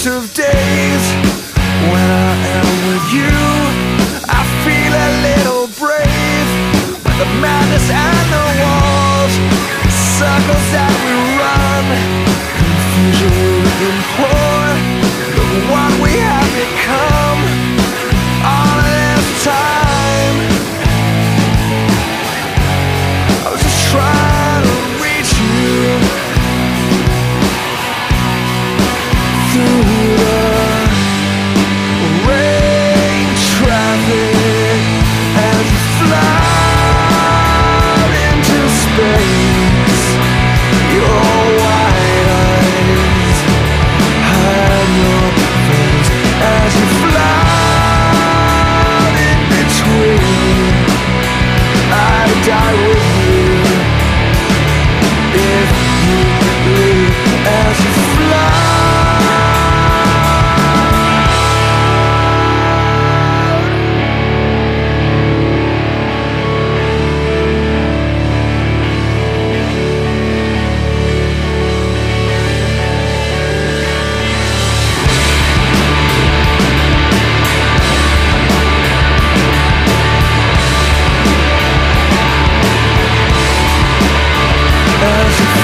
bunch of days when I am with you. I feel a little brave, but the madness and the walls, circles that we run, confusion we implore. Look what we have become all this time. I was just trying to reach you through the rain traffic as you fly into space. Your white eyes hide your face as you fly in between. I die with you if you leave as you fly. As you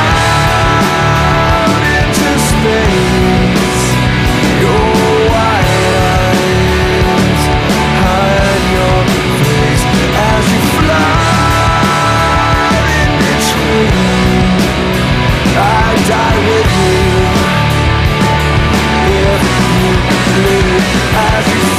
fly into space, your white eyes hide your face as you fly in between. I die with you if you leave as you